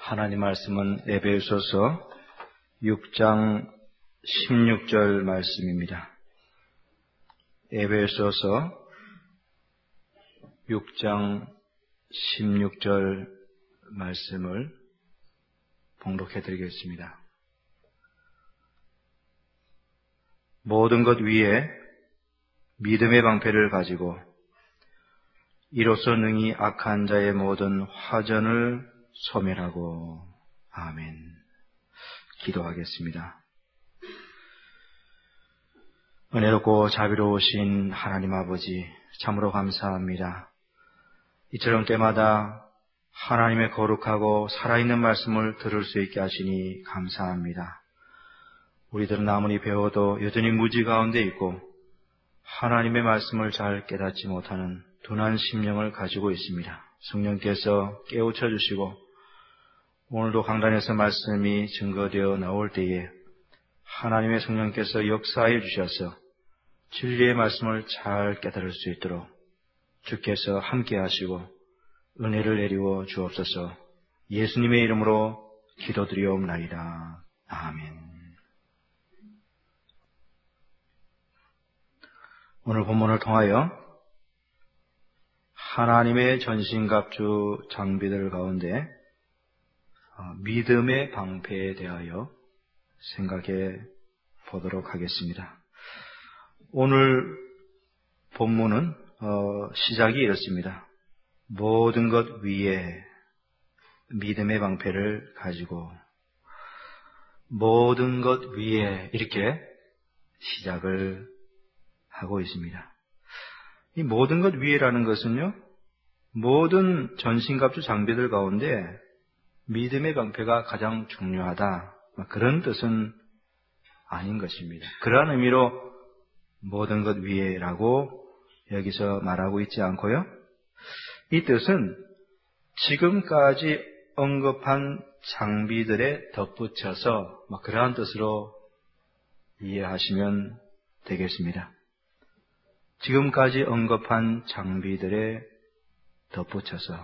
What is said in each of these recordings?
하나님 말씀은 에베소서 6장 16절 말씀입니다. 에베소서 6장 16절 말씀을 봉독해 드리겠습니다. 모든 것 위에 믿음의 방패를 가지고 이로써 능히 악한 자의 모든 화전을 소멸하고. 아멘. 기도하겠습니다. 은혜롭고 자비로우신 하나님 아버지, 참으로 감사합니다. 이처럼 때마다 하나님의 거룩하고 살아있는 말씀을 들을 수 있게 하시니 감사합니다. 우리들은 아무리 배워도 여전히 무지 가운데 있고 하나님의 말씀을 잘 깨닫지 못하는 둔한 심령을 가지고 있습니다. 성령께서 깨우쳐 주시고 오늘도 강단에서 말씀이 증거되어 나올 때에 하나님의 성령께서 역사해 주셔서 진리의 말씀을 잘 깨달을 수 있도록 주께서 함께 하시고 은혜를 내리워 주옵소서. 예수님의 이름으로 기도드리옵나이다. 아멘. 오늘 본문을 통하여 하나님의 전신갑주 장비들 가운데 믿음의 방패에 대하여 생각해 보도록 하겠습니다. 오늘 본문은 시작이 이렇습니다. 모든 것 위에 믿음의 방패를 가지고, 모든 것 위에, 이렇게 시작을 하고 있습니다. 이 모든 것 위에라는 것은요, 모든 전신갑주 장비들 가운데 믿음의 방패가 가장 중요하다, 그런 뜻은 아닌 것입니다. 그러한 의미로 모든 것 위에라고 여기서 말하고 있지 않고요, 이 뜻은 지금까지 언급한 장비들에 덧붙여서 그러한 뜻으로 이해하시면 되겠습니다. 지금까지 언급한 장비들에 덧붙여서,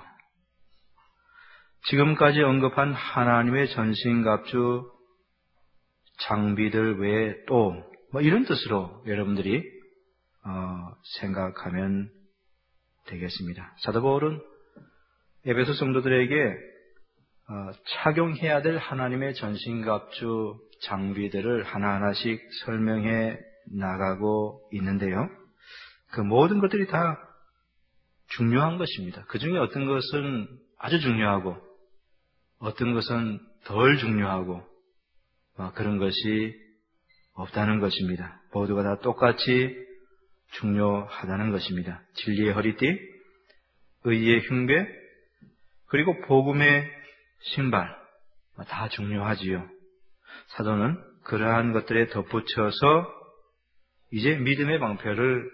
지금까지 언급한 하나님의 전신갑주 장비들 외에 또 이런 뜻으로 여러분들이 생각하면 되겠습니다. 사도 바울은 에베소 성도들에게 착용해야 될 하나님의 전신갑주 장비들을 하나하나씩 설명해 나가고 있는데요, 그 모든 것들이 다 중요한 것입니다. 그 중에 어떤 것은 아주 중요하고 어떤 것은 덜 중요하고 그런 것이 없다는 것입니다. 모두가 다 똑같이 중요하다는 것입니다. 진리의 허리띠, 의의 흉배, 그리고 복음의 신발, 다 중요하지요. 사도는 그러한 것들에 덧붙여서 이제 믿음의 방패를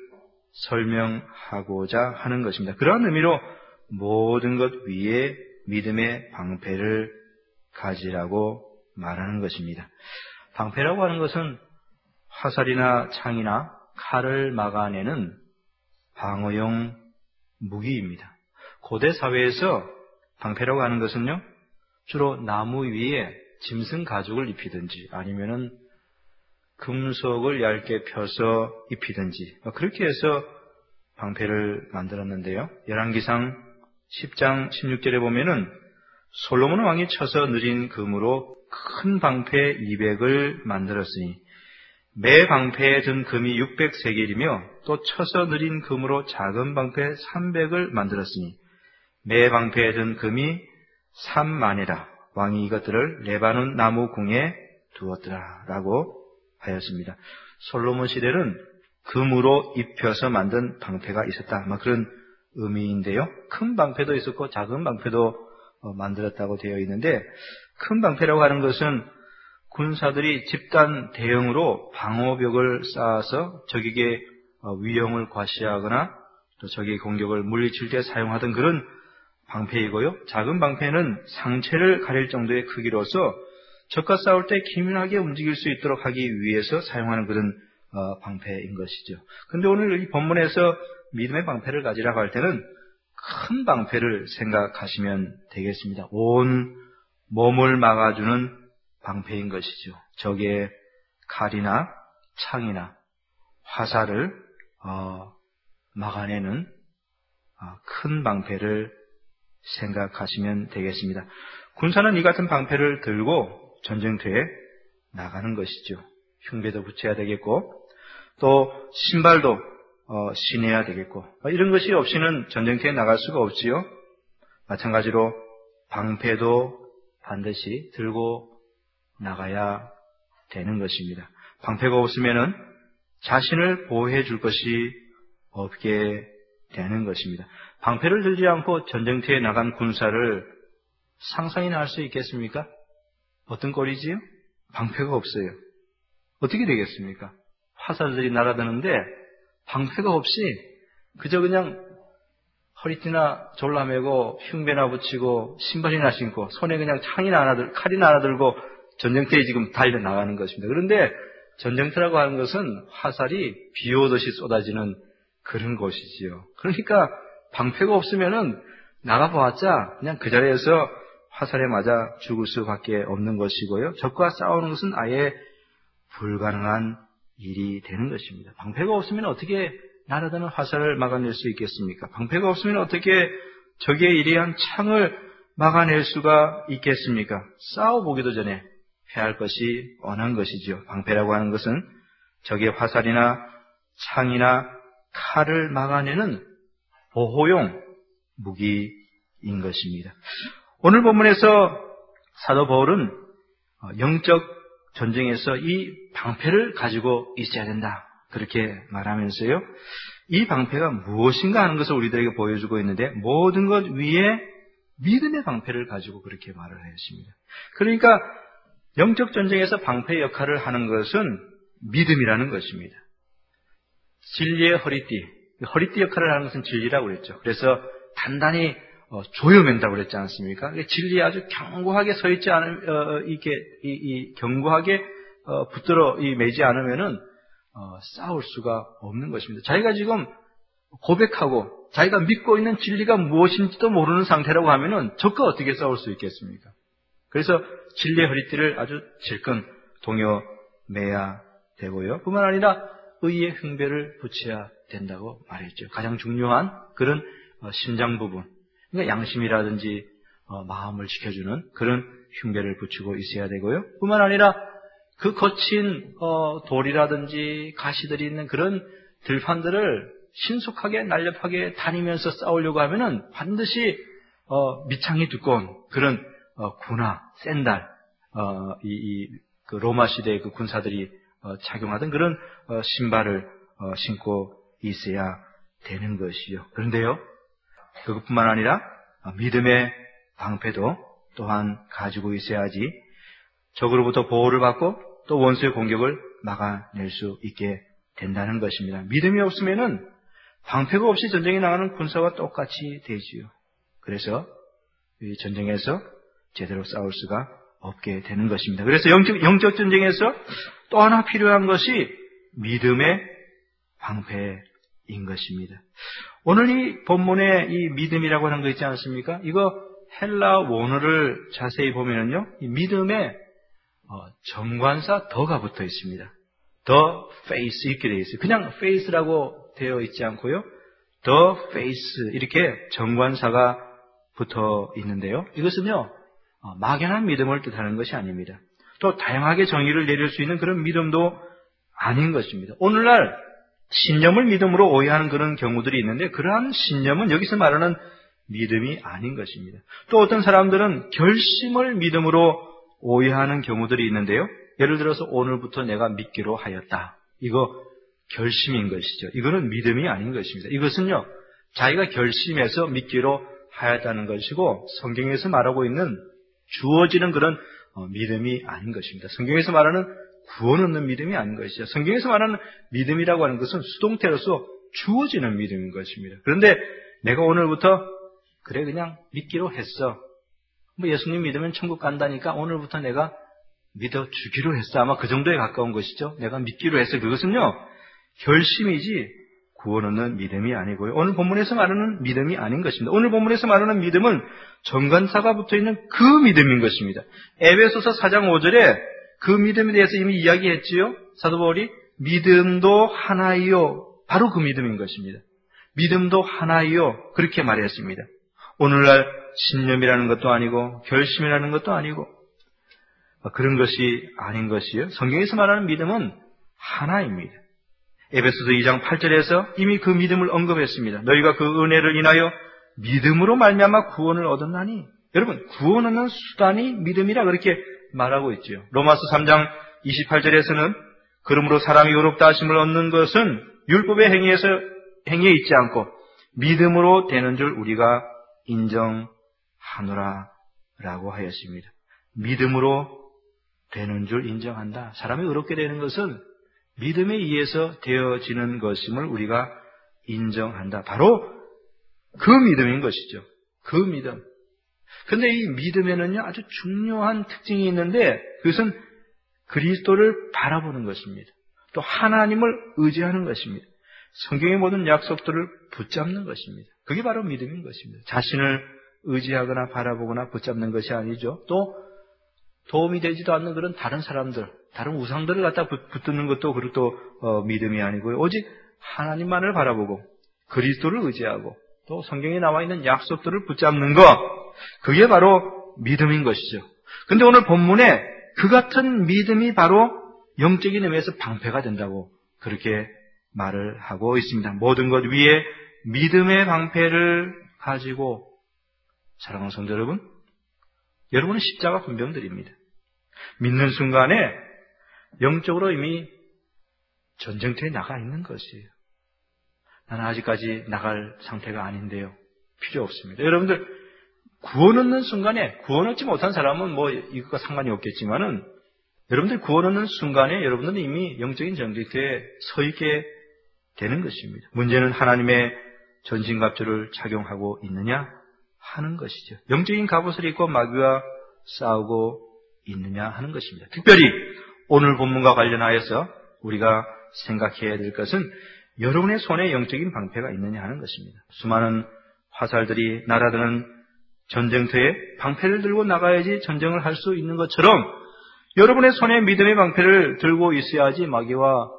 설명하고자 하는 것입니다. 그런 의미로 모든 것 위에 믿음의 방패를 가지라고 말하는 것입니다. 방패라고 하는 것은 화살이나 창이나 칼을 막아내는 방어용 무기입니다. 고대 사회에서 방패라고 하는 것은요, 주로 나무 위에 짐승 가죽을 입히든지 아니면은 금속을 얇게 펴서 입히든지 그렇게 해서 방패를 만들었는데요, 열왕기상 10장 16절에 보면은 솔로몬 왕이 쳐서 느린 금으로 큰 방패 200을 만들었으니 매 방패에 든 금이 600세겔이며 또 쳐서 느린 금으로 작은 방패 300을 만들었으니 매 방패에 든 금이 3만이라. 왕이 이것들을 레바논 나무 궁에 두었더라 라고 하였습니다. 솔로몬 시대는 금으로 입혀서 만든 방패가 있었다, 그런 의미인데요, 큰 방패도 있었고 작은 방패도 만들었다고 되어 있는데, 큰 방패라고 하는 것은 군사들이 집단 대응으로 방어벽을 쌓아서 적에게 위험을 과시하거나 또 적의 공격을 물리칠 때 사용하던 그런 방패이고요, 작은 방패는 상체를 가릴 정도의 크기로서 적과 싸울 때 기민하게 움직일 수 있도록 하기 위해서 사용하는 그런 방패인 것이죠. 그런데 오늘 이 본문에서 믿음의 방패를 가지라고 할 때는 큰 방패를 생각하시면 되겠습니다. 온 몸을 막아주는 방패인 것이죠. 적의 칼이나 창이나 화살을 막아내는 큰 방패를 생각하시면 되겠습니다. 군사는 이 같은 방패를 들고 전쟁터에 나가는 것이죠. 흉배도 붙여야 되겠고 또 신발도 신어야 되겠고 이런 것이 없이는 전쟁터에 나갈 수가 없지요. 마찬가지로 방패도 반드시 들고 나가야 되는 것입니다. 방패가 없으면은 자신을 보호해 줄 것이 없게 되는 것입니다. 방패를 들지 않고 전쟁터에 나간 군사를 상상이나 할 수 있겠습니까? 어떤 꼴이지요? 방패가 없어요. 어떻게 되겠습니까? 화살들이 날아드는데 방패가 없이 그저 그냥 허리띠나 졸라매고 흉배나 붙이고 신발이나 신고 손에 그냥 칼이나 하나 들고 전쟁터에 지금 달려나가는 것입니다. 그런데 전쟁터라고 하는 것은 화살이 비 오듯이 쏟아지는 그런 곳이지요. 그러니까 방패가 없으면은 나가보았자 그냥 그 자리에서 화살에 맞아 죽을 수밖에 없는 것이고요. 적과 싸우는 것은 아예 불가능한 일이 되는 것입니다. 방패가 없으면 어떻게 날아드는 화살을 막아낼 수 있겠습니까? 방패가 없으면 어떻게 적의 예리한 창을 막아낼 수가 있겠습니까? 싸워보기도 전에 해야 할 것이 뻔한 것이죠. 방패라고 하는 것은 적의 화살이나 창이나 칼을 막아내는 보호용 무기인 것입니다. 오늘 본문에서 사도 바울은 영적 전쟁에서 이 방패를 가지고 있어야 된다. 그렇게 말하면서요. 이 방패가 무엇인가 하는 것을 우리들에게 보여주고 있는데 모든 것 위에 믿음의 방패를 가지고 그렇게 말을 했습니다. 그러니까 영적 전쟁에서 방패 역할을 하는 것은 믿음이라는 것입니다. 진리의 허리띠 역할을 하는 것은 진리라고 그랬죠. 그래서 단단히 조여맨다고 그랬지 않습니까? 진리에 아주 견고하게 서 있지 않으면 견고하게 붙들어 매지 않으면은 싸울 수가 없는 것입니다. 자기가 지금 고백하고 자기가 믿고 있는 진리가 무엇인지도 모르는 상태라고 하면은 적과 어떻게 싸울 수 있겠습니까? 그래서 진리의 허리띠를 아주 질끈 동여매야 되고요. 뿐만 아니라 의의 흉배를 붙여야 된다고 말했죠. 가장 중요한 그런 심장 부분, 그러니까 양심이라든지 마음을 지켜주는 그런 흉배를 붙이고 있어야 되고요. 뿐만 아니라 그 거친 돌이라든지 가시들이 있는 그런 들판들을 신속하게 날렵하게 다니면서 싸우려고 하면은 반드시 밑창이 두꺼운 그런 군화, 샌달, 그 로마 시대의 그 군사들이 착용하던 그런 신발을 신고 있어야 되는 것이요. 그런데요, 그것뿐만 아니라 믿음의 방패도 또한 가지고 있어야지 적으로부터 보호를 받고 또 원수의 공격을 막아낼 수 있게 된다는 것입니다. 믿음이 없으면은 방패가 없이 전쟁에 나가는 군사와 똑같이 되지요. 그래서 이 전쟁에서 제대로 싸울 수가 없게 되는 것입니다. 그래서 영적 전쟁에서 또 하나 필요한 것이 믿음의 방패인 것입니다. 오늘 이 본문에 이 믿음이라고 하는 거 있지 않습니까? 이거 헬라 원어를 자세히 보면은요, 이 믿음에 정관사 더가 붙어 있습니다. The face 이렇게 되어 있어요. 그냥 face라고 되어 있지 않고요, The face 이렇게 정관사가 붙어 있는데요. 이것은요, 막연한 믿음을 뜻하는 것이 아닙니다. 또 다양하게 정의를 내릴 수 있는 그런 믿음도 아닌 것입니다. 오늘날 신념을 믿음으로 오해하는 그런 경우들이 있는데 그러한 신념은 여기서 말하는 믿음이 아닌 것입니다. 또 어떤 사람들은 결심을 믿음으로 오해하는 경우들이 있는데요. 예를 들어서 오늘부터 내가 믿기로 하였다. 이거 결심인 것이죠. 이거는 믿음이 아닌 것입니다. 이것은요, 자기가 결심해서 믿기로 하였다는 것이고 성경에서 말하고 있는 주어지는 그런 믿음이 아닌 것입니다. 성경에서 말하는 구원 얻는 믿음이 아닌 것이죠. 성경에서 말하는 믿음이라고 하는 것은 수동태로서 주어지는 믿음인 것입니다. 그런데 내가 오늘부터 그래 그냥 믿기로 했어. 예수님 믿으면 천국 간다니까 오늘부터 내가 믿어주기로 했어. 아마 그 정도에 가까운 것이죠. 내가 믿기로 했어. 그것은요, 결심이지 구원 얻는 믿음이 아니고요. 오늘 본문에서 말하는 믿음이 아닌 것입니다. 오늘 본문에서 말하는 믿음은 정관사가 붙어있는 그 믿음인 것입니다. 에베소서 4장 5절에 그 믿음에 대해서 이미 이야기했지요. 사도 바울이 믿음도 하나이요. 바로 그 믿음인 것입니다. 믿음도 하나이요. 그렇게 말했습니다. 오늘날 신념이라는 것도 아니고 결심이라는 것도 아니고 그런 것이 아닌 것이요. 성경에서 말하는 믿음은 하나입니다. 에베소서 2장 8절에서 이미 그 믿음을 언급했습니다. 너희가 그 은혜를 인하여 믿음으로 말미암아 구원을 얻었나니. 여러분, 구원 얻는 수단이 믿음이라 그렇게 말하고 있지요. 로마서 3장 28절에서는 그러므로 사람이 의롭다 하심을 얻는 것은 율법의 행위에 있지 않고 믿음으로 되는 줄 우리가 인정하노라 라고 하였습니다. 믿음으로 되는 줄 인정한다. 사람이 의롭게 되는 것은 믿음에 의해서 되어지는 것임을 우리가 인정한다. 바로 그 믿음인 것이죠. 그 믿음. 근데 이 믿음에는요, 아주 중요한 특징이 있는데, 그것은 그리스도를 바라보는 것입니다. 또 하나님을 의지하는 것입니다. 성경의 모든 약속들을 붙잡는 것입니다. 그게 바로 믿음인 것입니다. 자신을 의지하거나 바라보거나 붙잡는 것이 아니죠. 또 도움이 되지도 않는 그런 다른 사람들, 다른 우상들을 갖다 붙드는 것도 그것도 믿음이 아니고요. 오직 하나님만을 바라보고 그리스도를 의지하고 또 성경에 나와 있는 약속들을 붙잡는 것, 그게 바로 믿음인 것이죠. 근데 오늘 본문에 그 같은 믿음이 바로 영적인 의미에서 방패가 된다고 그렇게 말을 하고 있습니다. 모든 것 위에 믿음의 방패를 가지고, 사랑하는 성도 여러분, 여러분은 십자가 분병들입니다. 믿는 순간에 영적으로 이미 전쟁터에 나가 있는 것이에요. 나는 아직까지 나갈 상태가 아닌데요. 필요 없습니다. 여러분들 구원 얻는 순간에, 구원 얻지 못한 사람은 뭐 이것과 상관이 없겠지만은, 여러분들 구원 얻는 순간에 여러분들은 이미 영적인 전쟁터에 서 있게 되는 것입니다. 문제는 하나님의 전신갑주를 착용하고 있느냐 하는 것이죠. 영적인 갑옷을 입고 마귀와 싸우고 있느냐 하는 것입니다. 특별히 오늘 본문과 관련하여서 우리가 생각해야 될 것은 여러분의 손에 영적인 방패가 있느냐 하는 것입니다. 수많은 화살들이 날아드는 전쟁터에 방패를 들고 나가야지 전쟁을 할 수 있는 것처럼 여러분의 손에 믿음의 방패를 들고 있어야지 마귀와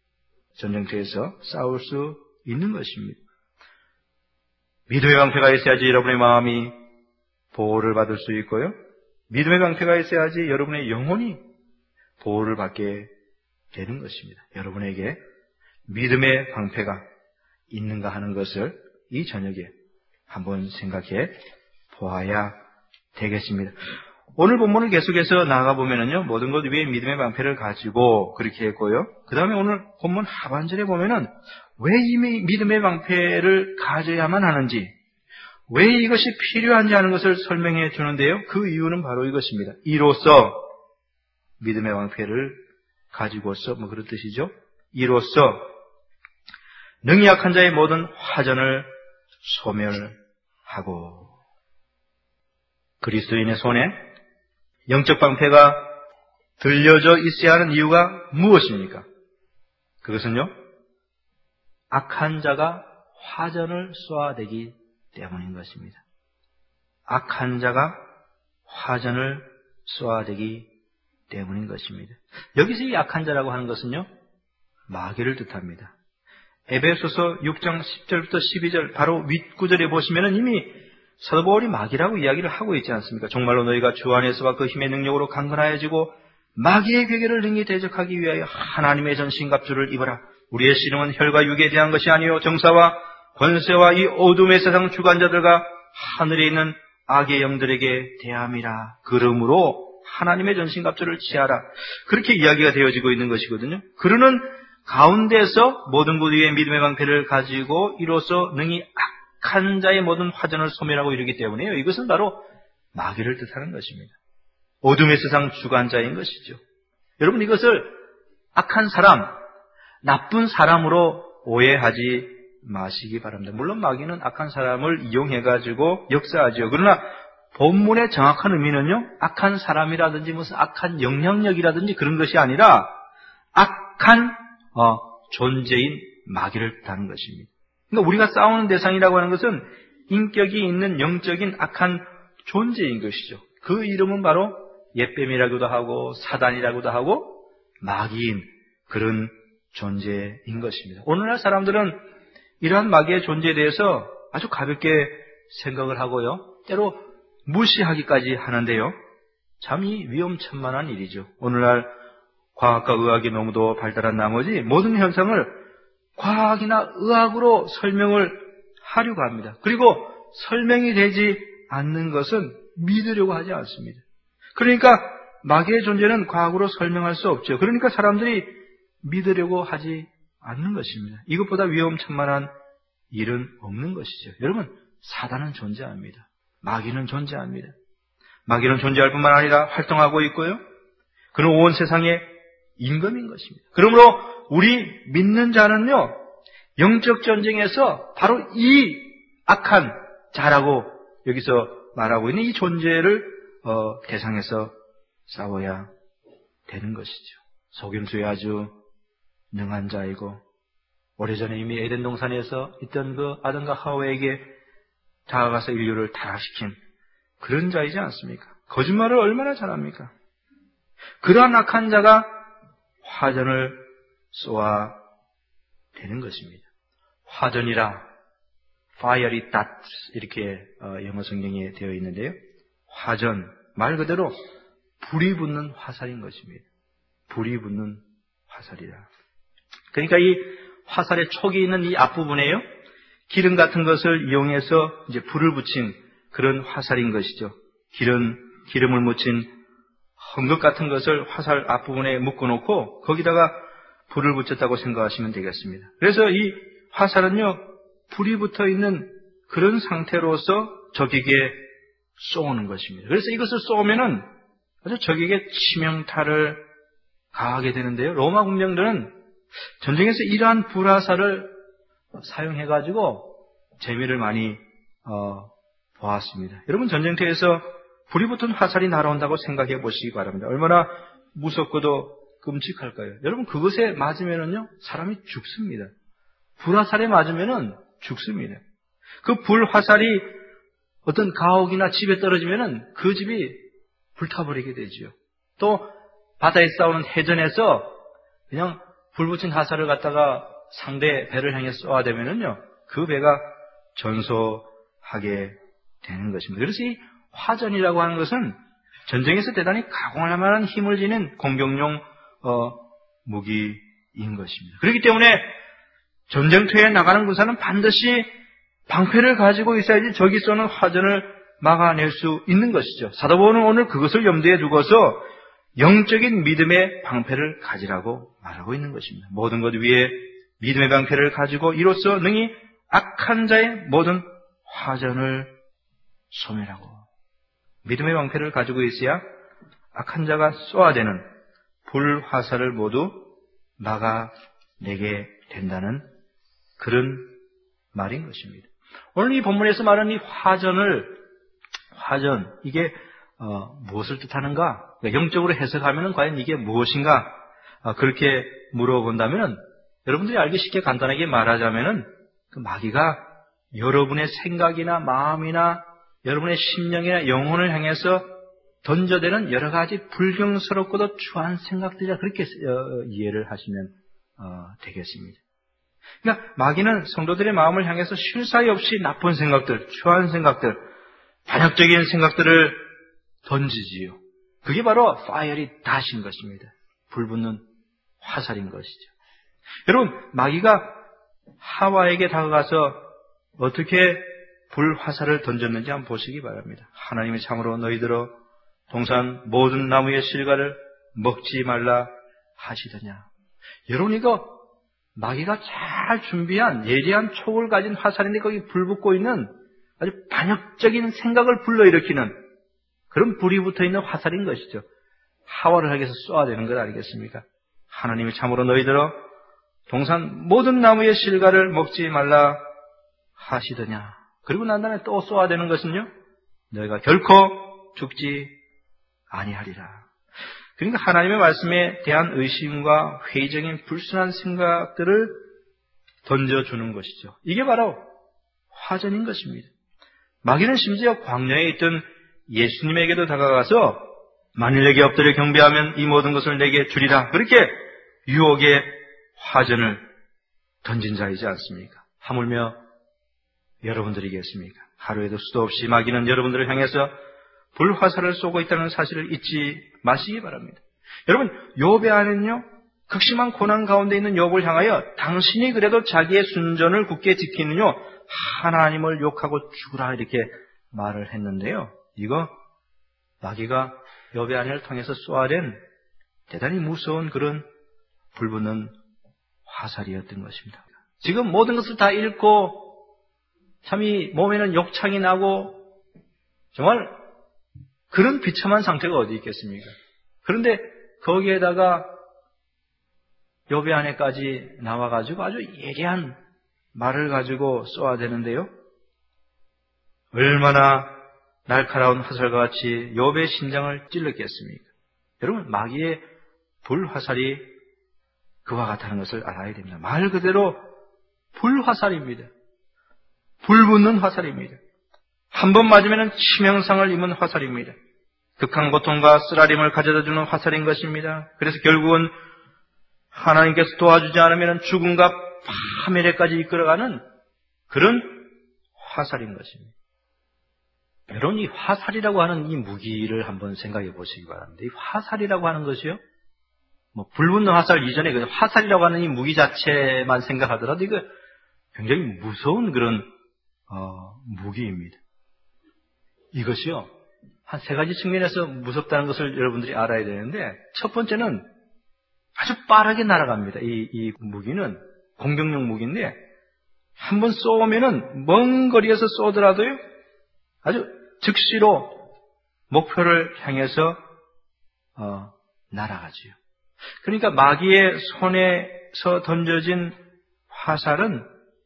전쟁터에서 싸울 수 있는 것입니다. 믿음의 방패가 있어야지 여러분의 마음이 보호를 받을 수 있고요. 믿음의 방패가 있어야지 여러분의 영혼이 보호를 받게 되는 것입니다. 여러분에게 믿음의 방패가 있는가 하는 것을 이 저녁에 한번 생각해 보아야 되겠습니다. 오늘 본문을 계속해서 나가보면은요, 모든 것 위에 믿음의 방패를 가지고 그렇게 했고요. 그 다음에 오늘 본문 하반절에 보면은 왜 이 믿음의 방패를 가져야만 하는지, 왜 이것이 필요한지 하는 것을 설명해 주는데요. 그 이유는 바로 이것입니다. 이로써 믿음의 방패를 가지고서, 뭐 그런 뜻이죠. 이로써 능히 약한 자의 모든 화전을 소멸하고. 그리스도인의 손에 영적 방패가 들려져 있어야 하는 이유가 무엇입니까? 그것은요, 악한 자가 화전을 쏘아대기 때문인 것입니다. 악한 자가 화전을 쏘아대기 때문인 것입니다. 여기서 이 악한 자라고 하는 것은요, 마귀를 뜻합니다. 에베소서 6장 10절부터 12절 바로 윗구절에 보시면은 이미 사도 바울이 마귀라고 이야기를 하고 있지 않습니까? 정말로 너희가 주 안에서와 그 힘의 능력으로 강건하여지고 마귀의 괴계를 능히 대적하기 위하여 하나님의 전신갑주를 입어라. 우리의 씨름은 혈과 육에 대한 것이 아니요 정사와 권세와 이 어둠의 세상 주관자들과 하늘에 있는 악의 영들에게 대함이라. 그러므로 하나님의 전신갑주를 취하라. 그렇게 이야기가 되어지고 있는 것이거든요. 그러는 가운데서 모든 것 위에 믿음의 방패를 가지고 이로써 능히 악한 자의 모든 화전을 소멸하고 이르기 때문에요. 이것은 바로 마귀를 뜻하는 것입니다. 어둠의 세상 주관자인 것이죠. 여러분, 이것을 악한 사람, 나쁜 사람으로 오해하지 마시기 바랍니다. 물론 마귀는 악한 사람을 이용해가지고 역사하죠. 그러나 본문의 정확한 의미는요, 악한 사람이라든지 무슨 악한 영향력이라든지 그런 것이 아니라 악한 존재인 마귀를 뜻하는 것입니다. 그러니까 우리가 싸우는 대상이라고 하는 것은 인격이 있는 영적인 악한 존재인 것이죠. 그 이름은 바로 옛뱀이라고도 하고 사단이라고도 하고 마귀인 그런 존재인 것입니다. 오늘날 사람들은 이러한 마귀의 존재에 대해서 아주 가볍게 생각을 하고요. 때로 무시하기까지 하는데요. 참 이 위험천만한 일이죠. 오늘날 과학과 의학이 너무도 발달한 나머지 모든 현상을 과학이나 의학으로 설명을 하려고 합니다. 그리고 설명이 되지 않는 것은 믿으려고 하지 않습니다. 그러니까 마귀의 존재는 과학으로 설명할 수 없죠. 그러니까 사람들이 믿으려고 하지 않는 것입니다. 이것보다 위험천만한 일은 없는 것이죠. 여러분, 사단은 존재합니다. 마귀는 존재합니다. 마귀는 존재할 뿐만 아니라 활동하고 있고요. 그는 온 세상의 임금인 것입니다. 그러므로 우리 믿는 자는요, 영적 전쟁에서 바로 이 악한 자라고 여기서 말하고 있는 이 존재를 대상해서 싸워야 되는 것이죠. 속임수에 아주 능한 자이고 오래전에 이미 에덴 동산에서 있던 그 아담과 하와에게 다가가서 인류를 타락시킨 그런 자이지 않습니까? 거짓말을 얼마나 잘합니까? 그러한 악한 자가 화전을 쏘아 대는 것입니다. 화전이라 fiery darts 이렇게 영어 성경에 되어 있는데요. 화전, 말 그대로 불이 붙는 화살인 것입니다. 불이 붙는 화살이라. 그러니까 이 화살의 촉이 있는 이 앞부분에요, 기름 같은 것을 이용해서 이제 불을 붙인 그런 화살인 것이죠. 기름을 묻힌 헝겊 같은 것을 화살 앞부분에 묶어놓고 거기다가 불을 붙였다고 생각하시면 되겠습니다. 그래서 이 화살은요, 불이 붙어 있는 그런 상태로서 적에게 쏘는 것입니다. 그래서 이것을 쏘면은 아주 적에게 치명타를 가하게 되는데요. 로마 군병들은 전쟁에서 이러한 불화살을 사용해가지고 재미를 많이 보았습니다. 여러분, 전쟁터에서 불이 붙은 화살이 날아온다고 생각해 보시기 바랍니다. 얼마나 무섭고도 끔찍할까요? 여러분, 그것에 맞으면은요, 사람이 죽습니다. 불화살에 맞으면은 죽습니다. 그 불화살이 어떤 가옥이나 집에 떨어지면은 그 집이 불타버리게 되지요. 또 바다에 싸우는 해전에서 그냥 불 붙인 화살을 갖다가 상대 배를 향해 쏘아대면은요, 그 배가 전소하게 되는 것입니다. 그래서 이 화전이라고 하는 것은 전쟁에서 대단히 가공할 만한 힘을 지닌 공격용 무기인 것입니다. 그렇기 때문에 전쟁터에 나가는 군사는 반드시 방패를 가지고 있어야지 적이 쏘는 화전을 막아낼 수 있는 것이죠. 사도 바울은 오늘 그것을 염두에 두고서 영적인 믿음의 방패를 가지라고 말하고 있는 것입니다. 모든 것 위에 믿음의 방패를 가지고 이로써 능히 악한 자의 모든 화전을 소멸하고, 믿음의 방패를 가지고 있어야 악한 자가 쏘아대는 불화살을 모두 막아내게 된다는 그런 말인 것입니다. 오늘 이 본문에서 말하는 이 화전, 이게 무엇을 뜻하는가? 영적으로 해석하면 과연 이게 무엇인가? 그렇게 물어본다면 여러분들이 알기 쉽게 간단하게 말하자면 그 마귀가 여러분의 생각이나 마음이나 여러분의 심령이나 영혼을 향해서 던져대는 여러 가지 불경스럽고도 추한 생각들이라 그렇게 이해를 하시면 되겠습니다. 그러니까 마귀는 성도들의 마음을 향해서 쉴 사이 없이 나쁜 생각들, 추한 생각들, 반역적인 생각들을 던지지요. 그게 바로 fiery dart인 것입니다. 불붙는 화살인 것이죠. 여러분, 마귀가 하와에게 다가가서 어떻게 불화살을 던졌는지 한번 보시기 바랍니다. 하나님이 참으로 너희들어 동산 모든 나무의 실과를 먹지 말라 하시더냐. 여러분, 이거 마귀가 잘 준비한 예리한 촉을 가진 화살인데 거기 불 붙고 있는 아주 반역적인 생각을 불러일으키는 그런 불이 붙어있는 화살인 것이죠. 하와를 향해서 쏘아대는 것 아니겠습니까? 하나님이 참으로 너희들어 동산 모든 나무의 실과를 먹지 말라 하시더냐. 그리고 난 다음에 또 쏘아대는 것은요, 너희가 결코 죽지 아니하리라. 그러니까 하나님의 말씀에 대한 의심과 회의적인 불순한 생각들을 던져주는 것이죠. 이게 바로 화전인 것입니다. 마귀는 심지어 광야에 있던 예수님에게도 다가가서 만일 내게 엎드려 경배하면 이 모든 것을 내게 주리라. 그렇게 유혹의 화전을 던진 자이지 않습니까? 하물며 여러분들이겠습니까? 하루에도 수도 없이 마귀는 여러분들을 향해서 불화살을 쏘고 있다는 사실을 잊지 마시기 바랍니다. 여러분, 욥의 아내는요, 극심한 고난 가운데 있는 욥을 향하여 당신이 그래도 자기의 순전을 굳게 지키느뇨 하나님을 욕하고 죽으라 이렇게 말을 했는데요. 이거 마귀가 욥의 아내를 통해서 쏘아낸 대단히 무서운 그런 불붙는 화살이었던 것입니다. 지금 모든 것을 다 잃고 참 이 몸에는 욕창이 나고 정말 그런 비참한 상태가 어디 있겠습니까? 그런데 거기에다가 욥의 아내까지 나와가지고 아주 예리한 말을 가지고 쏘아대는데요. 얼마나 날카로운 화살과 같이 욥의 심장을 찔렀겠습니까? 여러분, 마귀의 불화살이 그와 같다는 것을 알아야 됩니다. 말 그대로 불화살입니다. 불붙는 화살입니다. 한 번 맞으면 치명상을 입은 화살입니다. 극한 고통과 쓰라림을 가져다주는 화살인 것입니다. 그래서 결국은 하나님께서 도와주지 않으면 죽음과 파멸에까지 이끌어가는 그런 화살인 것입니다. 여러분, 이 화살이라고 하는 이 무기를 한번 생각해 보시기 바랍니다. 이 화살이라고 하는 것이요, 불붙는 화살 이전에 그 화살이라고 하는 이 무기 자체만 생각하더라도 이거 굉장히 무서운 그런 무기입니다. 이것이요, 한 세 가지 측면에서 무섭다는 것을 여러분들이 알아야 되는데, 첫 번째는 아주 빠르게 날아갑니다. 이 무기는 공격용 무기인데, 한번 쏘면은 먼 거리에서 쏘더라도요, 아주 즉시로 목표를 향해서 날아가지요. 그러니까 마귀의 손에서 던져진 화자는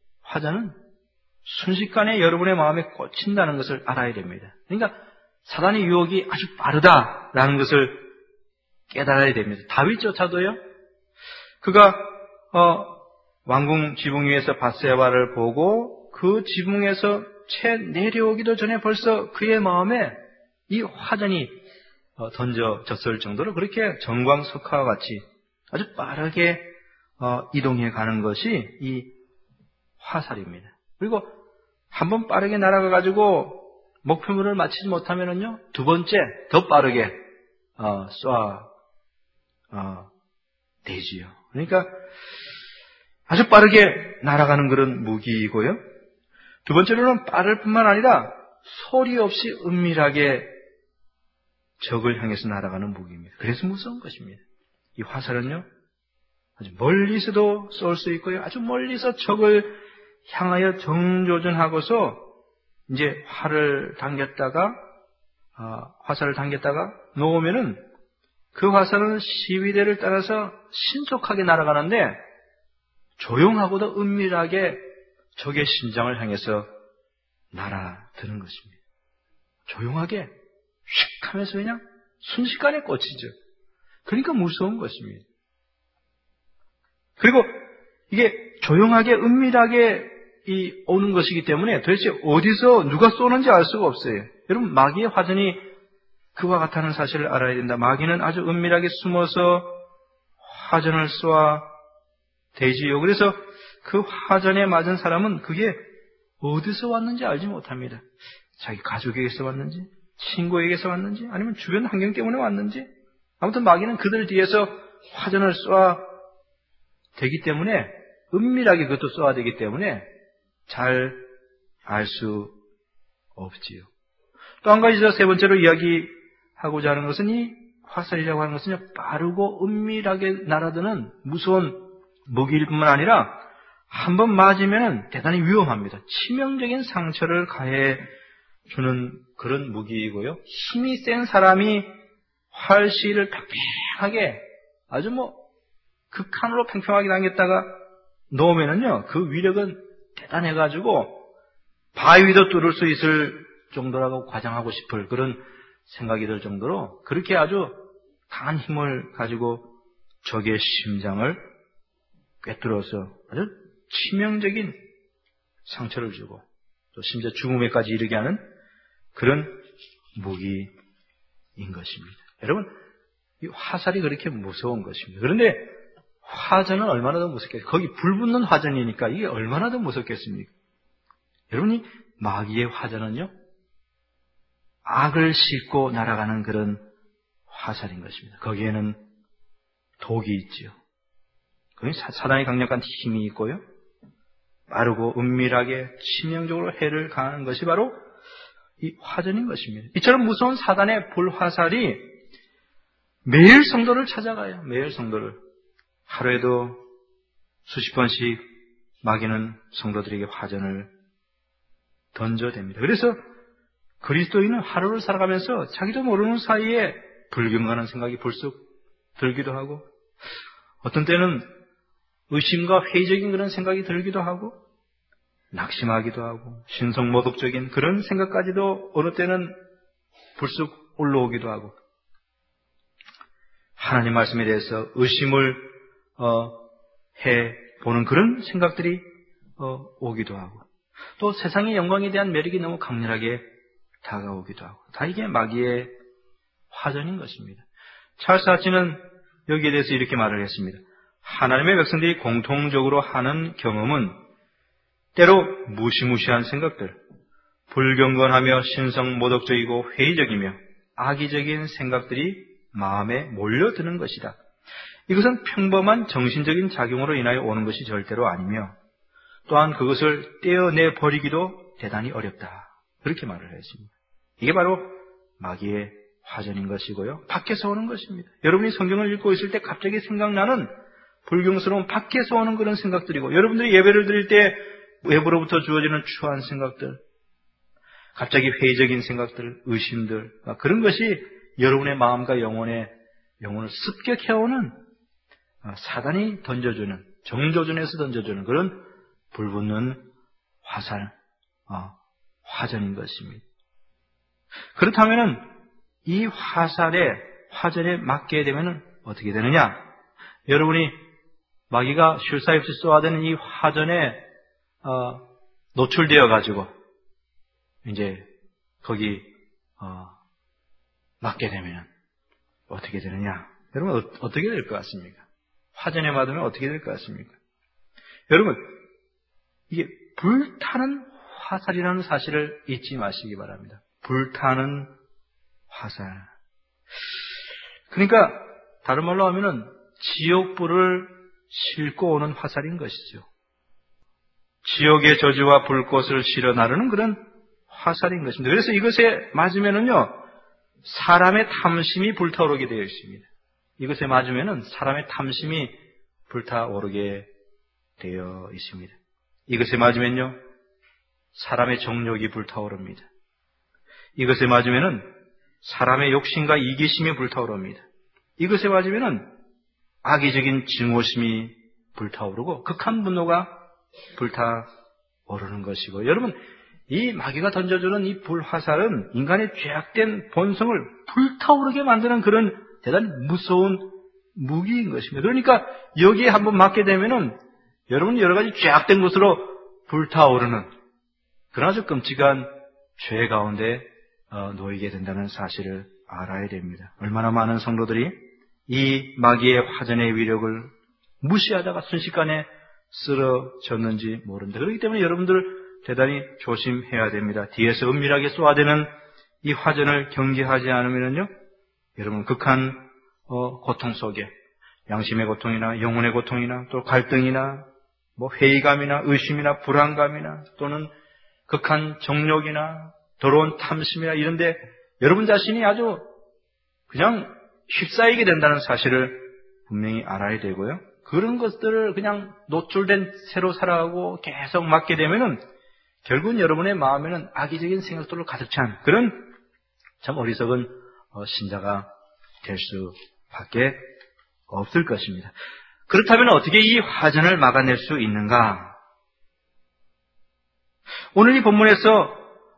순식간에 여러분의 마음에 꽂힌다는 것을 알아야 됩니다. 그러니까 사단의 유혹이 아주 빠르다라는 것을 깨달아야 됩니다. 다윗조차도요, 그가 왕궁 지붕 위에서 밧세바를 보고 그 지붕에서 채 내려오기도 전에 벌써 그의 마음에 이 화전이 던져졌을 정도로 그렇게 정광석화와 같이 아주 빠르게 이동해 가는 것이 이 화살입니다. 그리고 한번 빠르게 날아가가지고 목표물을 맞히지 못하면은요, 두 번째 더 빠르게 되지요. 그러니까 아주 빠르게 날아가는 그런 무기이고요. 두 번째로는 빠를 뿐만 아니라 소리 없이 은밀하게 적을 향해서 날아가는 무기입니다. 그래서 무서운 것입니다. 이 화살은요, 아주 멀리서도 쏠 수 있고요, 아주 멀리서 적을 향하여 정조준하고서 이제 화살을 당겼다가 놓으면은 그 화살은 시위대를 따라서 신속하게 날아가는데 조용하고도 은밀하게 적의 심장을 향해서 날아드는 것입니다. 조용하게 휙 하면서 그냥 순식간에 꽂히죠. 그러니까 무서운 것입니다. 그리고 이게 조용하게 은밀하게 오는 것이기 때문에 도대체 어디서 누가 쏘는지 알 수가 없어요. 여러분, 마귀의 화전이 그와 같다는 사실을 알아야 된다. 마귀는 아주 은밀하게 숨어서 화전을 쏘아 대지요. 그래서 그 화전에 맞은 사람은 그게 어디서 왔는지 알지 못합니다. 자기 가족에게서 왔는지, 친구에게서 왔는지, 아니면 주변 환경 때문에 왔는지, 아무튼 마귀는 그들 뒤에서 화전을 쏘아 되기 때문에, 은밀하게 그것도 쏘아 되기 때문에 잘 알 수 없지요. 또 한 가지 세 번째로 이야기하고자 하는 것은 이 화살이라고 하는 것은 빠르고 은밀하게 날아드는 무서운 무기일 뿐만 아니라 한 번 맞으면 대단히 위험합니다. 치명적인 상처를 가해주는 그런 무기이고요. 힘이 센 사람이 활시를 팽팽하게 아주 극한으로 팽팽하게 당겼다가 놓으면은요, 그 위력은 대단해가지고 바위도 뚫을 수 있을 정도라고 과장하고 싶을 그런 생각이 들 정도로 그렇게 아주 강한 힘을 가지고 적의 심장을 꿰뚫어서 아주 치명적인 상처를 주고 또 심지어 죽음에까지 이르게 하는 그런 무기인 것입니다. 여러분, 이 화살이 그렇게 무서운 것입니다. 그런데 화전은 얼마나 더 무섭겠어요? 거기 불 붙는 화전이니까 이게 얼마나 더 무섭겠습니까? 여러분이 마귀의 화전은요, 악을 싣고 날아가는 그런 화살인 것입니다. 거기에는 독이 있지요. 거기 사단의 강력한 힘이 있고요. 빠르고 은밀하게 치명적으로 해를 가하는 것이 바로 이 화전인 것입니다. 이처럼 무서운 사단의 불화살이 매일 성도를 찾아가요. 매일 성도를. 하루에도 수십 번씩 마귀는 성도들에게 화전을 던져댑니다. 그래서 그리스도인은 하루를 살아가면서 자기도 모르는 사이에 불경건한 생각이 불쑥 들기도 하고 어떤 때는 의심과 회의적인 그런 생각이 들기도 하고 낙심하기도 하고 신성모독적인 그런 생각까지도 어느 때는 불쑥 올라오기도 하고 하나님 말씀에 대해서 의심을 해보는 그런 생각들이 오기도 하고 또 세상의 영광에 대한 매력이 너무 강렬하게 다가오기도 하고 다 이게 마귀의 화전인 것입니다. 찰스 하치는 여기에 대해서 이렇게 말을 했습니다. 하나님의 백성들이 공통적으로 하는 경험은 때로 무시무시한 생각들, 불경건하며 신성모독적이고 회의적이며 악의적인 생각들이 마음에 몰려드는 것이다. 이것은 평범한 정신적인 작용으로 인하여 오는 것이 절대로 아니며 또한 그것을 떼어내 버리기도 대단히 어렵다. 그렇게 말을 했습니다. 이게 바로 마귀의 화전인 것이고요. 밖에서 오는 것입니다. 여러분이 성경을 읽고 있을 때 갑자기 생각나는 불경스러운 밖에서 오는 그런 생각들이고 여러분들이 예배를 드릴 때 외부로부터 주어지는 추한 생각들, 갑자기 회의적인 생각들, 의심들 그런 것이 여러분의 마음과 영혼을 습격해오는 사단이 던져주는 정조준에서 던져주는 그런 불붙는 화전인 것입니다. 그렇다면 이 화전에 맞게 되면 어떻게 되느냐? 여러분이 마귀가 쉴 없이 쏘아대는 이 화전에 노출되어 가지고 이제 거기 맞게 되면 어떻게 되느냐? 여러분 어떻게 될 것 같습니까? 화전에 맞으면 어떻게 될 것 같습니까? 여러분 이게 불타는 화살이라는 사실을 잊지 마시기 바랍니다. 불타는 화살. 그러니까 다른 말로 하면은 지옥불을 싣고 오는 화살인 것이죠. 지옥의 저주와 불꽃을 실어 나르는 그런 화살인 것입니다. 그래서 이것에 맞으면은요 사람의 탐심이 불타오르게 되어 있습니다. 이것에 맞으면은 사람의 탐심이 불타오르게 되어 있습니다. 이것에 맞으면요 사람의 정욕이 불타오릅니다. 이것에 맞으면은 사람의 욕심과 이기심이 불타오릅니다. 이것에 맞으면은 악의적인 증오심이 불타오르고 극한 분노가 불타오르는 것이고 여러분 이 마귀가 던져주는 이 불화살은 인간의 죄악된 본성을 불타오르게 만드는 그런 대단히 무서운 무기인 것입니다. 그러니까 여기에 한번 맞게 되면은 여러분이 여러 가지 죄악된 것으로 불타오르는 그런 아주 끔찍한 죄 가운데 놓이게 된다는 사실을 알아야 됩니다. 얼마나 많은 성도들이 이 마귀의 화전의 위력을 무시하다가 순식간에 쓰러졌는지 모릅니다. 그렇기 때문에 여러분들 대단히 조심해야 됩니다. 뒤에서 은밀하게 쏘아대는 이 화전을 경계하지 않으면요, 여러분 극한 고통 속에 양심의 고통이나 영혼의 고통이나 또 갈등이나 회의감이나 의심이나 불안감이나 또는 극한 정욕이나 더러운 탐심이나 이런데 여러분 자신이 아주 그냥 휩싸이게 된다는 사실을 분명히 알아야 되고요. 그런 것들을 그냥 노출된 새로 살아가고 계속 맞게 되면은 결국은 여러분의 마음에는 악의적인 생각들로 가득 찬 그런 참 어리석은 신자가 될 수밖에 없을 것입니다. 그렇다면 어떻게 이 화전을 막아낼 수 있는가? 오늘 이 본문에서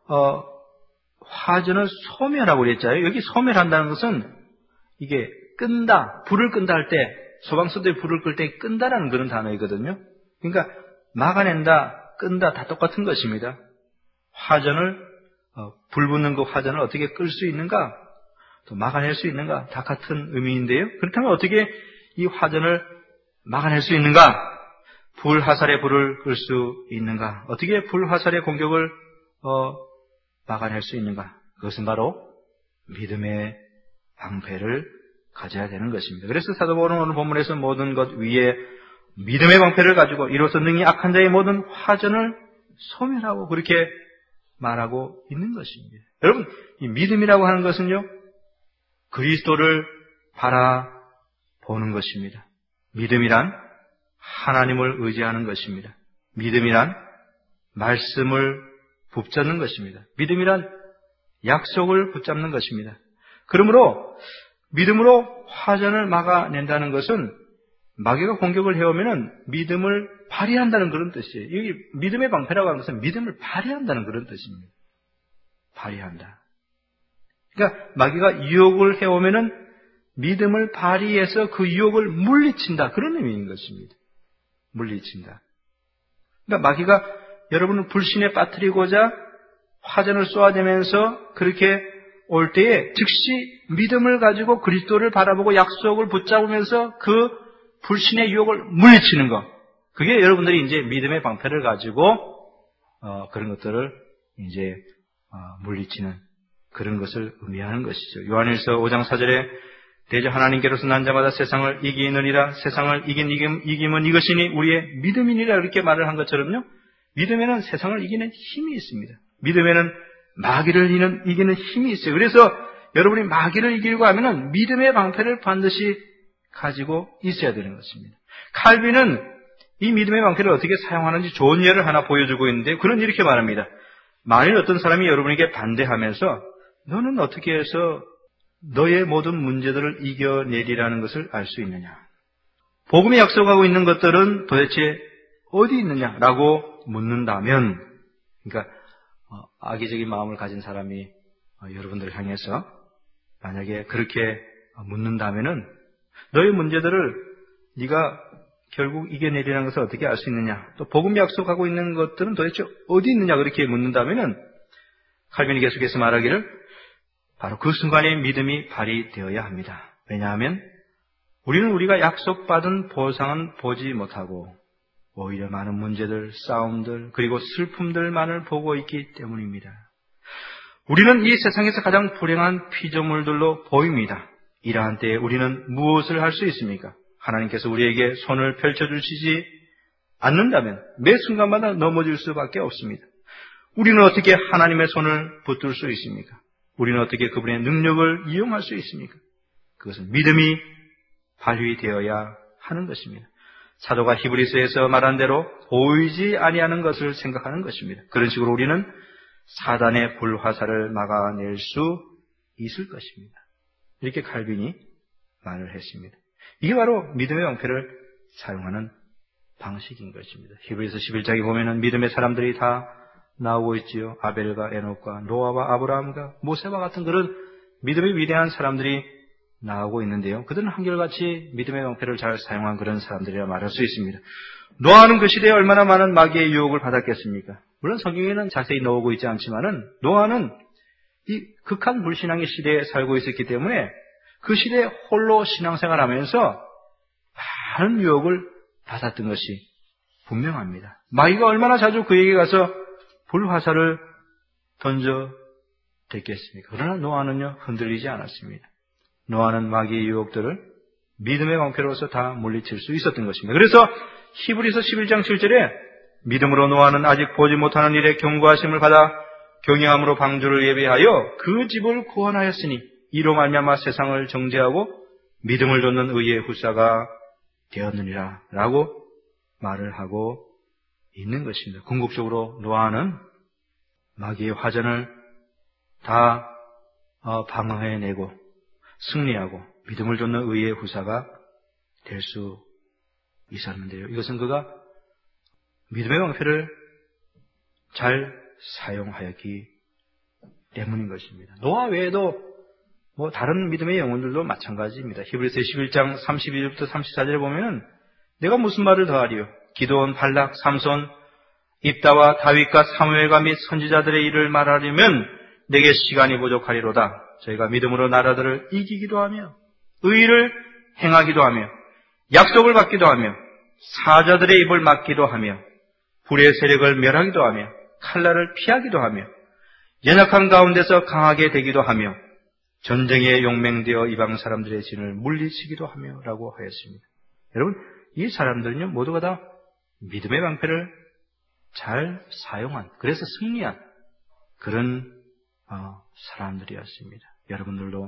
화전을 소멸하고 그랬잖아요. 여기 소멸한다는 것은 이게 끈다, 불을 끈다 할 때 소방서들이 불을 끌 때 끈다라는 그런 단어이거든요. 그러니까 막아낸다, 끈다 다 똑같은 것입니다. 화전을 불 붙는 그 화전을 어떻게 끌 수 있는가, 또 막아낼 수 있는가 다 같은 의미인데요. 그렇다면 어떻게 이 화전을 막아낼 수 있는가? 불화살의 불을 끌 수 있는가? 어떻게 불화살의 공격을 막아낼 수 있는가? 그것은 바로 믿음의 방패를 가져야 되는 것입니다. 그래서 사도 바울은 오늘 본문에서 모든 것 위에 믿음의 방패를 가지고 이로써 능히 악한 자의 모든 화전을 소멸하고 그렇게 말하고 있는 것입니다. 여러분, 이 믿음이라고 하는 것은요, 그리스도를 바라보는 것입니다. 믿음이란 하나님을 의지하는 것입니다. 믿음이란 말씀을 붙잡는 것입니다. 믿음이란 약속을 붙잡는 것입니다. 그러므로 믿음으로 화전을 막아낸다는 것은 마귀가 공격을 해오면은 믿음을 발휘한다는 그런 뜻이에요. 여기 믿음의 방패라고 하는 것은 믿음을 발휘한다는 그런 뜻입니다. 발휘한다. 그러니까 마귀가 유혹을 해오면은 믿음을 발휘해서 그 유혹을 물리친다. 그런 의미인 것입니다. 물리친다. 그러니까 마귀가 여러분을 불신에 빠뜨리고자 화전을 쏘아대면서 그렇게 올 때에 즉시 믿음을 가지고 그리스도를 바라보고 약속을 붙잡으면서 그 불신의 유혹을 물리치는 것. 그게 여러분들이 이제 믿음의 방패를 가지고 그런 것들을 이제 물리치는 그런 것을 의미하는 것이죠. 요한일서 5장 4절에 대저 하나님께로서 난 자마다 세상을 이기느니라. 세상을 이긴 이김은 이것이니 우리의 믿음이니라. 이렇게 말을 한 것처럼요. 믿음에는 세상을 이기는 힘이 있습니다. 믿음에는 마귀를 이기는 힘이 있어요. 그래서 여러분이 마귀를 이기려고 하면은 믿음의 방패를 반드시 가지고 있어야 되는 것입니다. 칼빈은 이 믿음의 방패를 어떻게 사용하는지 좋은 예를 하나 보여주고 있는데 그는 이렇게 말합니다. 만일 어떤 사람이 여러분에게 반대하면서 너는 어떻게 해서 너의 모든 문제들을 이겨내리라는 것을 알 수 있느냐? 복음이 약속하고 있는 것들은 도대체 어디 있느냐라고 묻는다면, 그러니까 악의적인 마음을 가진 사람이 여러분들을 향해서 만약에 그렇게 묻는다면은 너의 문제들을 네가 결국 이겨내리라는 것을 어떻게 알 수 있느냐? 또 복음이 약속하고 있는 것들은 도대체 어디 있느냐? 그렇게 묻는다면은 칼빈이 계속해서 말하기를 바로 그 순간에 믿음이 발휘되어야 합니다. 왜냐하면 우리는 우리가 약속받은 보상은 보지 못하고 오히려 많은 문제들, 싸움들, 그리고 슬픔들만을 보고 있기 때문입니다. 우리는 이 세상에서 가장 불행한 피조물들로 보입니다. 이러한 때에 우리는 무엇을 할 수 있습니까? 하나님께서 우리에게 손을 펼쳐주시지 않는다면 매 순간마다 넘어질 수밖에 없습니다. 우리는 어떻게 하나님의 손을 붙들 수 있습니까? 우리는 어떻게 그분의 능력을 이용할 수 있습니까? 그것은 믿음이 발휘되어야 하는 것입니다. 사도가 히브리서에서 말한 대로 보이지 아니하는 것을 생각하는 것입니다. 그런 식으로 우리는 사단의 불화살을 막아낼 수 있을 것입니다. 이렇게 칼빈이 말을 했습니다. 이게 바로 믿음의 방패를 사용하는 방식인 것입니다. 히브리서 11장에 보면은 믿음의 사람들이 다 나오고 있지요. 아벨과 에녹과 노아와 아브라함과 모세와 같은 그런 믿음의 위대한 사람들이 나오고 있는데요. 그들은 한결같이 믿음의 방패를 잘 사용한 그런 사람들이라 말할 수 있습니다. 노아는 그 시대에 얼마나 많은 마귀의 유혹을 받았겠습니까? 물론 성경에는 자세히 나오고 있지 않지만은 노아는 이 극한 불신앙의 시대에 살고 있었기 때문에 그 시대에 홀로 신앙생활하면서 많은 유혹을 받았던 것이 분명합니다. 마귀가 얼마나 자주 그에게 가서 불화살을 던져댔겠습니까? 그러나 노아는요, 흔들리지 않았습니다. 노아는 마귀의 유혹들을 믿음의 방패로서 다 물리칠 수 있었던 것입니다. 그래서 히브리서 11장 7절에 믿음으로 노아는 아직 보지 못하는 일에 경고하심을 받아 경외함으로 방주를 예비하여 그 집을 구원하였으니 이로 말미암아 세상을 정죄하고 믿음을 좇는 의의 후사가 되었느니라 라고 말을 하고 있는 것입니다. 궁극적으로 노아는 마귀의 화전을 다 방어해내고 승리하고 믿음을 좇는 의의 후사가 될 수 있었는데요. 이것은 그가 믿음의 방패를 잘 사용하였기 때문인 것입니다. 노아 외에도 다른 믿음의 영혼들도 마찬가지입니다. 히브리서 11장 32절부터 34절에 보면은 내가 무슨 말을 더하리요? 기드온, 발락, 삼손, 입다와 다윗과 사무엘과 및 선지자들의 일을 말하려면 내게 시간이 부족하리로다. 저희가 믿음으로 나라들을 이기기도 하며 의를 행하기도 하며 약속을 받기도 하며 사자들의 입을 막기도 하며 불의 세력을 멸하기도 하며 칼날을 피하기도 하며 연약한 가운데서 강하게 되기도 하며 전쟁에 용맹되어 이방 사람들의 진을 물리치기도 하며 라고 하였습니다. 여러분, 이 사람들은요 모두가 다 믿음의 방패를 잘 사용한, 그래서 승리한 그런 사람들이었습니다. 여러분들도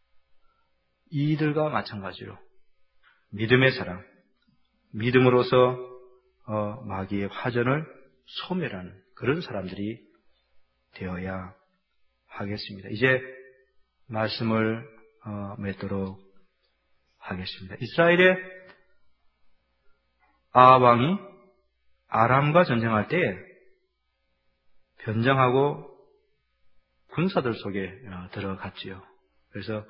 이들과 마찬가지로 믿음의 사람, 믿음으로서 마귀의 화전을 소멸하는 그런 사람들이 되어야 하겠습니다. 이제 말씀을 맺도록 하겠습니다. 이스라엘의 아합 왕이 아람과 전쟁할 때 변장하고 군사들 속에 들어갔지요. 그래서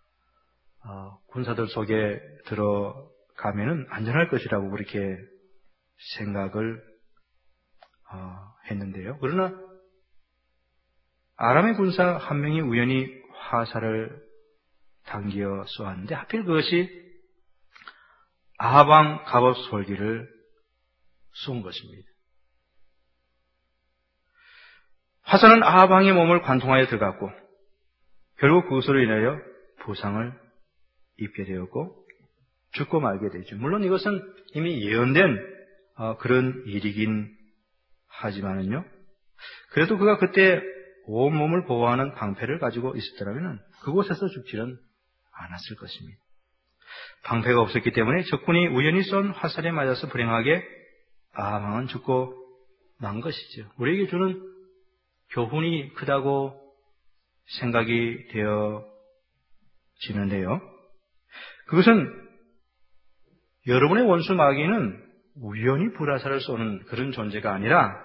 군사들 속에 들어가면은 안전할 것이라고 그렇게 생각을 했는데요. 그러나 아람의 군사 한 명이 우연히 화살을 당겨 쏘았는데 하필 그것이 아합 왕 갑옷 솔기를 쏜 것입니다. 화살은 아합 왕의 몸을 관통하여 들어갔고 결국 그것으로 인하여 부상을 입게 되었고 죽고 말게 되죠. 물론 이것은 이미 예언된 그런 일이긴 하지만은요. 그래도 그가 그때 온몸을 보호하는 방패를 가지고 있었더라면 그곳에서 죽지는 않았을 것입니다. 방패가 없었기 때문에 적군이 우연히 쏜 화살에 맞아서 불행하게 아합 왕은 죽고 만 것이죠. 우리에게 주는 교훈이 크다고 생각이 되어지는데요. 그것은 여러분의 원수 마귀는 우연히 불화살을 쏘는 그런 존재가 아니라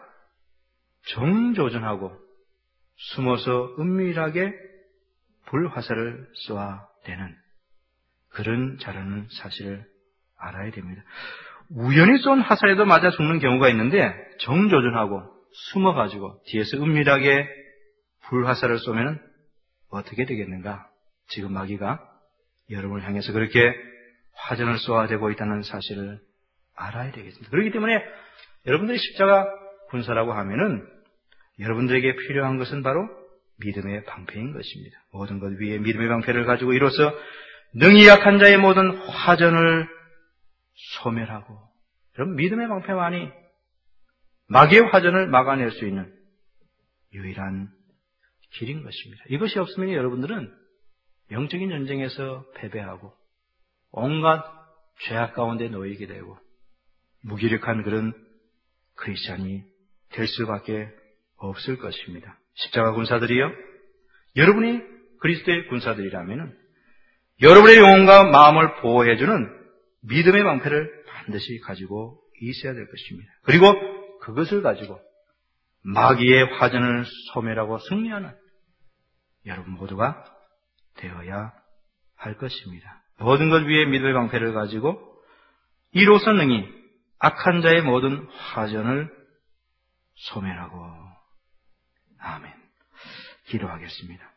정조준하고 숨어서 은밀하게 불화살을 쏘아대는 그런 자라는 사실을 알아야 됩니다. 우연히 쏜 화살에도 맞아 죽는 경우가 있는데 정조준하고 숨어가지고 뒤에서 은밀하게 불화살을 쏘면 어떻게 되겠는가? 지금 마귀가 여러분을 향해서 그렇게 화전을 쏘아대고 있다는 사실을 알아야 되겠습니다. 그렇기 때문에 여러분들이 십자가 군사라고 하면은 여러분들에게 필요한 것은 바로 믿음의 방패인 것입니다. 모든 것 위에 믿음의 방패를 가지고 이로써 능히 약한 자의 모든 화전을 소멸하고, 여러분 믿음의 방패만이 마귀의 화전을 막아낼 수 있는 유일한 길인 것입니다. 이것이 없으면 여러분들은 영적인 전쟁에서 패배하고 온갖 죄악 가운데 놓이게 되고 무기력한 그런 크리스찬이 될 수밖에 없을 것입니다. 십자가 군사들이요, 여러분이 그리스도의 군사들이라면 여러분의 영혼과 마음을 보호해주는 믿음의 방패를 반드시 가지고 있어야 될 것입니다. 그리고 그것을 가지고 마귀의 화전을 소멸하고 승리하는 여러분 모두가 되어야 할 것입니다. 모든 것 위에 믿음의 방패를 가지고 이로써 능히 악한 자의 모든 화전을 소멸하고. 아멘. 기도하겠습니다.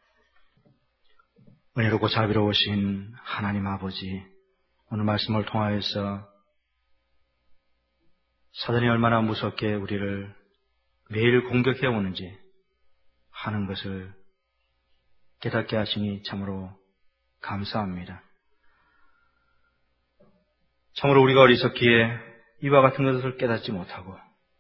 은혜롭고 자비로우신 하나님 아버지, 오늘 말씀을 통하여서 사단이 얼마나 무섭게 우리를 매일 공격해 오는지 하는 것을 깨닫게 하시니 참으로 감사합니다. 참으로 우리가 어리석기에 이와 같은 것을 깨닫지 못하고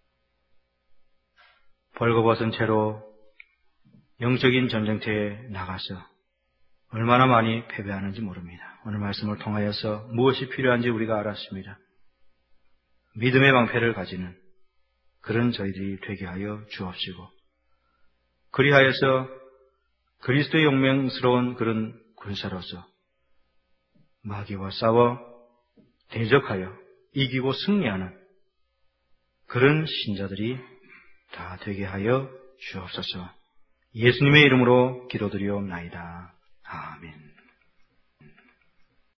벌거벗은 채로 영적인 전쟁터에 나가서 얼마나 많이 패배하는지 모릅니다. 오늘 말씀을 통하여서 무엇이 필요한지 우리가 알았습니다. 믿음의 방패를 가지는 그런 저희들이 되게 하여 주옵시고, 그리하여서 그리스도의 용맹스러운 그런 군사로서 마귀와 싸워 대적하여 이기고 승리하는 그런 신자들이 다 되게 하여 주옵소서. 예수님의 이름으로 기도드리옵나이다. 아멘.